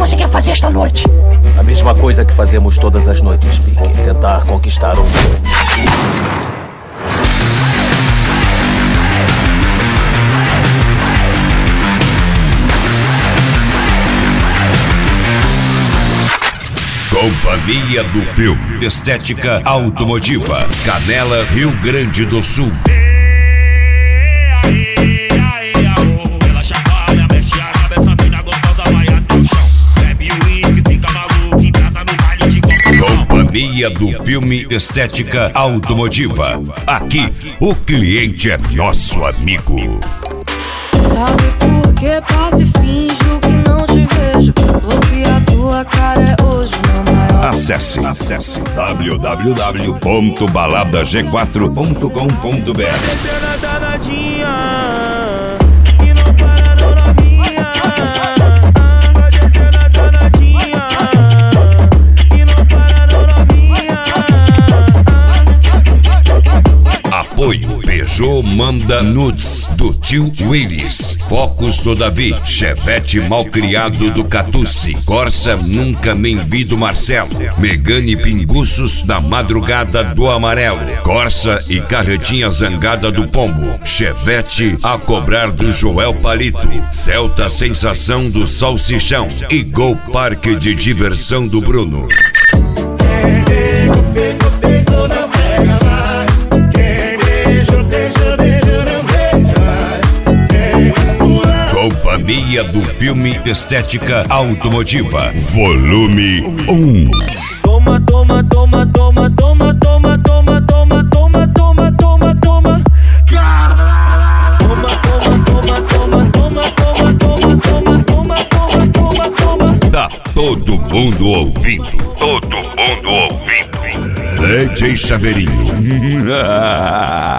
você quer fazer esta noite? A mesma coisa que fazemos todas as noites, Pique. Tentar conquistar o mundo. Companhia do Filme, Estética Automotiva, Canela, Rio Grande do Sul. Ela chacoalha, mexe a cabeça, mina gostosa, vai até o chão. Bebe o uísque, fica maluco, em casa no baile de copão. Companhia do Filme, Estética Automotiva. Aqui, o cliente é nosso amigo. Sabe por que passo e finjo que não te vejo? Porque a tua cara é hoje meu maior. Acesse www.baladag4.com.br. Apoio Peugeot manda nudes do tio Willis, Focus do Davi, Chevette Malcriado do Catucci, Corsa Nunca Me Vi do Marcelo, Megane Pinguços da Madrugada do Amarelo, Corsa e Carretinha Zangada do Pombo, Chevette A Cobrar do Joel Palito, Celta Sensação do Salsichão e Gol Parque de Diversão do Bruno. Companhia do Filme Estética Automotiva, volume 1. Toma, toma, toma, toma, toma, toma, toma, toma, toma, toma, toma, toma. Toma, toma, toma, toma, toma, toma, toma, toma, toma, toma, toma. Tá todo mundo ouvindo. Todo mundo ouvindo. DJ Chaveirinho.